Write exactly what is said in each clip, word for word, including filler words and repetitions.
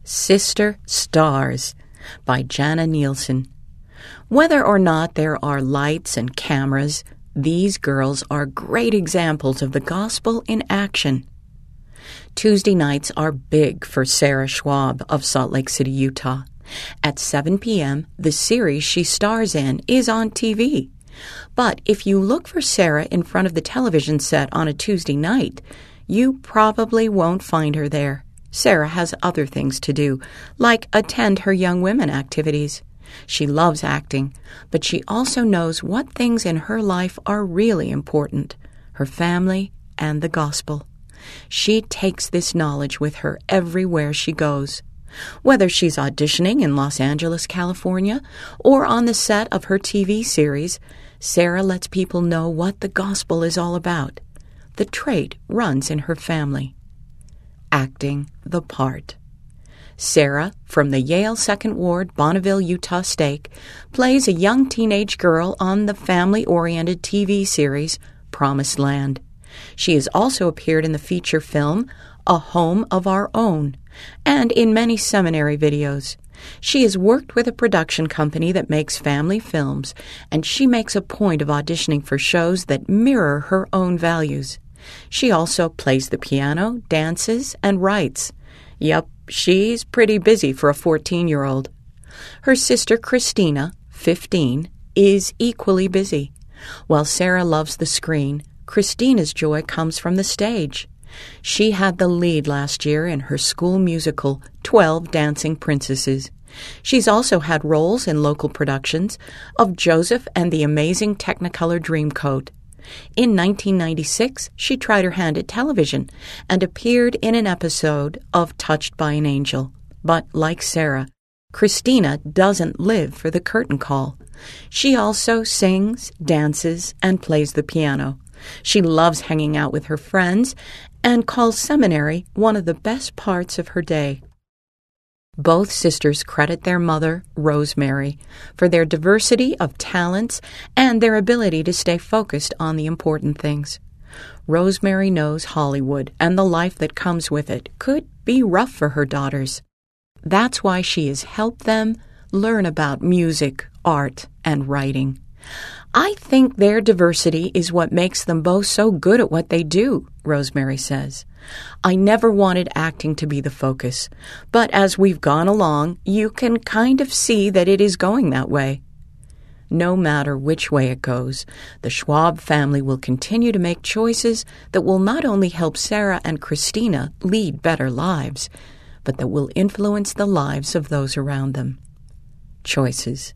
Sister Stars by Jana Nielsen. Whether or not there are lights and cameras, these girls are great examples of the gospel in action. Tuesday nights are big for Sarah Schwab of Salt Lake City, Utah. At seven p.m., the series she stars in is on T V. But if you look for Sarah in front of the television set on a Tuesday night, you probably won't find her there. Sarah has other things to do, like attend her young women activities. She loves acting, but she also knows what things in her life are really important, her family and the gospel. She takes this knowledge with her everywhere she goes. Whether she's auditioning in Los Angeles, California, or on the set of her T V series, Sarah lets people know what the gospel is all about. The trait runs in her family. Acting the part. Sarah, from the Yale Second Ward, Bonneville, Utah Stake, plays a young teenage girl on the family-oriented T V series Promised Land. She has also appeared in the feature film A Home of Our Own and in many seminary videos. She has worked with a production company that makes family films, and she makes a point of auditioning for shows that mirror her own values. She also plays the piano, dances, and writes. Yep, she's pretty busy for a fourteen-year-old. Her sister Christina, fifteen, is equally busy. While Sarah loves the screen, Christina's joy comes from the stage. She had the lead last year in her school musical, Twelve Dancing Princesses. She's also had roles in local productions of Joseph and the Amazing Technicolor Dreamcoat. In nineteen ninety-six, she tried her hand at television and appeared in an episode of Touched by an Angel. But like Sarah, Christina doesn't live for the curtain call. She also sings, dances, and plays the piano. She loves hanging out with her friends and calls seminary one of the best parts of her day. Both sisters credit their mother, Rosemary, for their diversity of talents and their ability to stay focused on the important things. Rosemary knows Hollywood and the life that comes with it could be rough for her daughters. That's why she has helped them learn about music, art, and writing. I think their diversity is what makes them both so good at what they do, Rosemary says. I never wanted acting to be the focus, but as we've gone along, you can kind of see that it is going that way. No matter which way it goes, the Schwab family will continue to make choices that will not only help Sarah and Christina lead better lives, but that will influence the lives of those around them. Choices.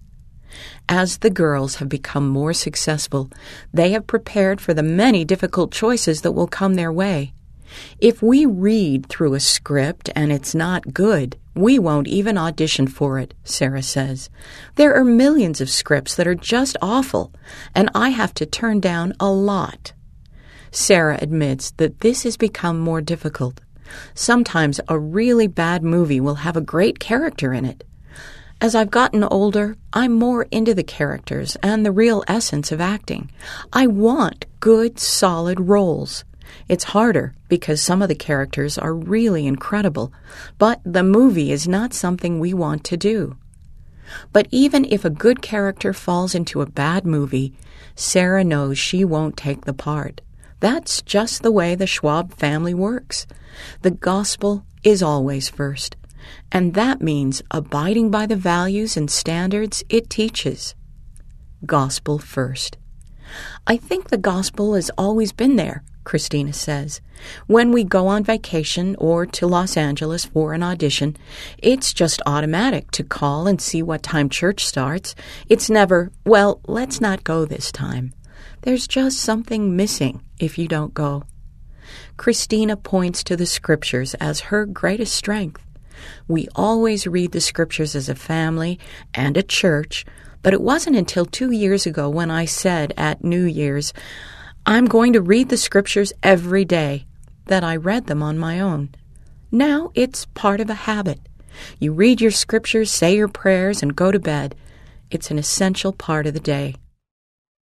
As the girls have become more successful, they have prepared for the many difficult choices that will come their way. If we read through a script and it's not good, we won't even audition for it, Sarah says. There are millions of scripts that are just awful, and I have to turn down a lot. Sarah admits that this has become more difficult. Sometimes a really bad movie will have a great character in it. As I've gotten older, I'm more into the characters and the real essence of acting. I want good, solid roles. It's harder because some of the characters are really incredible, but the movie is not something we want to do. But even if a good character falls into a bad movie, Sarah knows she won't take the part. That's just the way the Schwab family works. The gospel is always first. And that means abiding by the values and standards it teaches. Gospel first. I think the gospel has always been there, Christina says. When we go on vacation or to Los Angeles for an audition, it's just automatic to call and see what time church starts. It's never, well, let's not go this time. There's just something missing if you don't go. Christina points to the scriptures as her greatest strength. We always read the scriptures as a family and a church, but it wasn't until two years ago when I said at New Year's, I'm going to read the scriptures every day, that I read them on my own. Now it's part of a habit. You read your scriptures, say your prayers, and go to bed. It's an essential part of the day.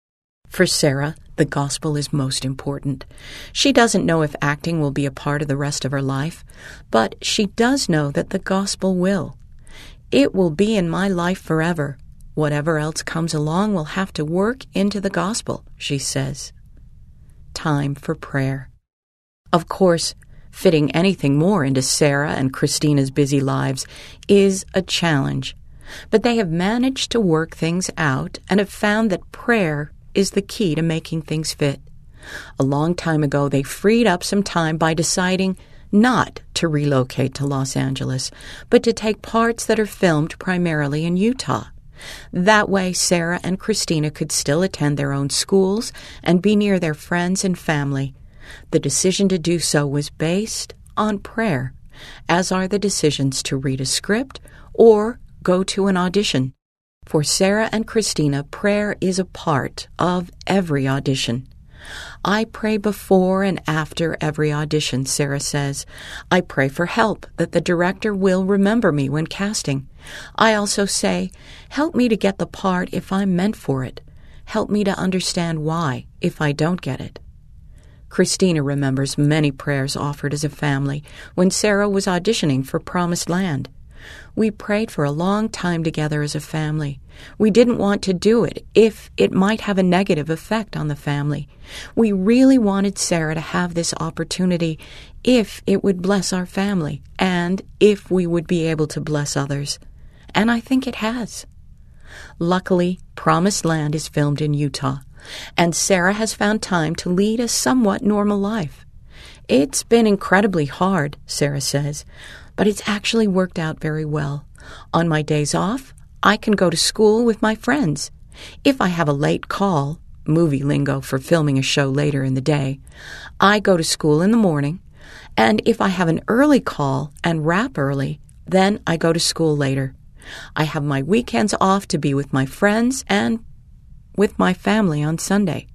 For Sarah, the gospel is most important. She doesn't know if acting will be a part of the rest of her life, but she does know that the gospel will. It will be in my life forever. Whatever else comes along will have to work into the gospel, she says. Time for prayer. Of course, fitting anything more into Sarah and Christina's busy lives is a challenge, but they have managed to work things out and have found that prayer is the key to making things fit. A long time ago, they freed up some time by deciding not to relocate to Los Angeles, but to take parts that are filmed primarily in Utah. That way, Sarah and Christina could still attend their own schools and be near their friends and family. The decision to do so was based on prayer, as are the decisions to read a script or go to an audition. For Sarah and Christina, prayer is a part of every audition. I pray before and after every audition, Sarah says. I pray for help, that the director will remember me when casting. I also say, help me to get the part if I'm meant for it. Help me to understand why if I don't get it. Christina remembers many prayers offered as a family when Sarah was auditioning for Promised Land. We prayed for a long time together as a family. We didn't want to do it if it might have a negative effect on the family. We really wanted Sarah to have this opportunity if it would bless our family and if we would be able to bless others. And I think it has. Luckily, Promised Land is filmed in Utah, and Sarah has found time to lead a somewhat normal life. It's been incredibly hard, Sarah says, but it's actually worked out very well. On my days off, I can go to school with my friends. If I have a late call, movie lingo for filming a show later in the day, I go to school in the morning, and if I have an early call and wrap early, then I go to school later. I have my weekends off to be with my friends and with my family on Sunday.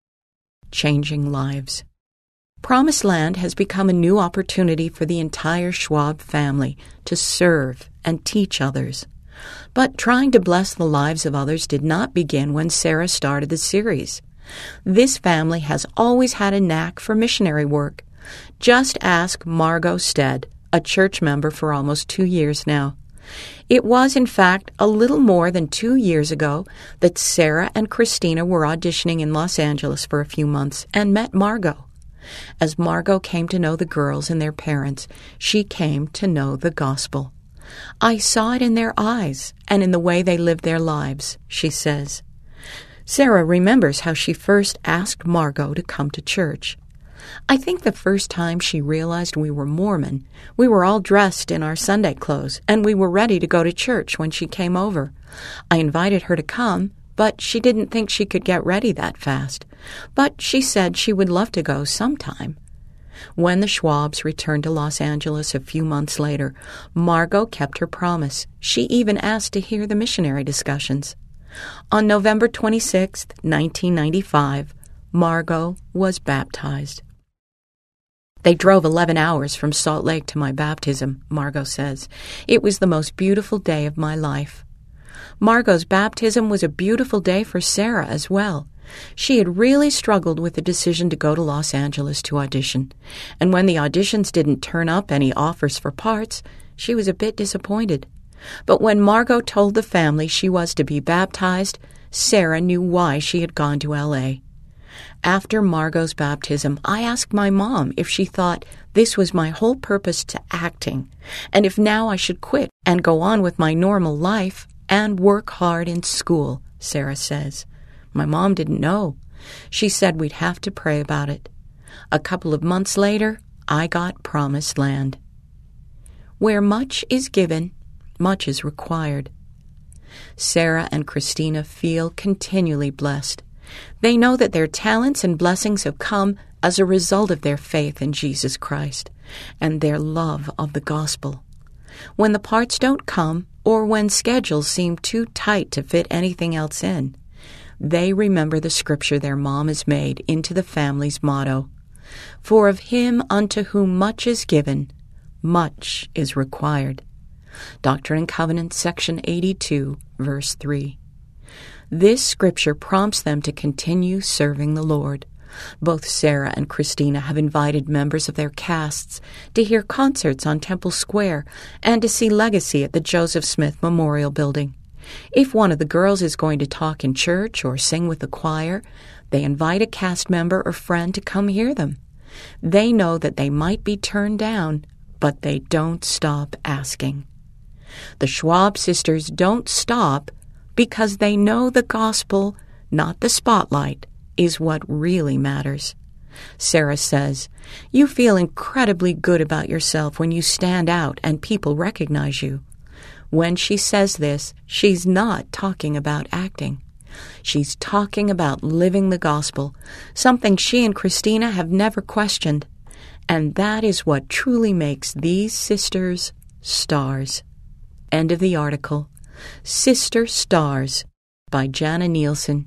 Changing lives. Promised Land has become a new opportunity for the entire Schwab family to serve and teach others. But trying to bless the lives of others did not begin when Sarah started the series. This family has always had a knack for missionary work. Just ask Margot Stead, a church member for almost two years now. It was, in fact, a little more than two years ago that Sarah and Christina were auditioning in Los Angeles for a few months and met Margot. As Margot came to know the girls and their parents, she came to know the gospel. I saw it in their eyes and in the way they lived their lives, she says. Sarah remembers how she first asked Margot to come to church. I think the first time she realized we were Mormon, we were all dressed in our Sunday clothes, and we were ready to go to church when she came over. I invited her to come, but she didn't think she could get ready that fast. But she said she would love to go sometime. When the Schwabs returned to Los Angeles a few months later, Margot kept her promise. She even asked to hear the missionary discussions. On November twenty-sixth, nineteen ninety-five, Margot was baptized. They drove eleven hours from Salt Lake to my baptism, Margot says. It was the most beautiful day of my life. Margot's baptism was a beautiful day for Sarah as well. She had really struggled with the decision to go to Los Angeles to audition, and when the auditions didn't turn up any offers for parts, she was a bit disappointed. But when Margot told the family she was to be baptized, Sarah knew why she had gone to L A. After Margot's baptism, I asked my mom if she thought this was my whole purpose to acting, and if now I should quit and go on with my normal life and work hard in school, Sarah says. My mom didn't know. She said we'd have to pray about it. A couple of months later, I got Promised Land. Where much is given, much is required. Sarah and Christina feel continually blessed. They know that their talents and blessings have come as a result of their faith in Jesus Christ and their love of the gospel. When the parts don't come, or when schedules seem too tight to fit anything else in, they remember the scripture their mom has made into the family's motto. For of him unto whom much is given, much is required. Doctrine and Covenants, section eighty-two, verse three. This scripture prompts them to continue serving the Lord. Both Sarah and Christina have invited members of their casts to hear concerts on Temple Square and to see Legacy at the Joseph Smith Memorial Building. If one of the girls is going to talk in church or sing with the choir, they invite a cast member or friend to come hear them. They know that they might be turned down, but they don't stop asking. The Schwab sisters don't stop because they know the gospel, not the spotlight, is what really matters. Sarah says, "You feel incredibly good about yourself when you stand out and people recognize you." When she says this, she's not talking about acting. She's talking about living the gospel, something she and Christina have never questioned. And that is what truly makes these sisters stars. End of the article. Sister Stars by Jana Nielsen.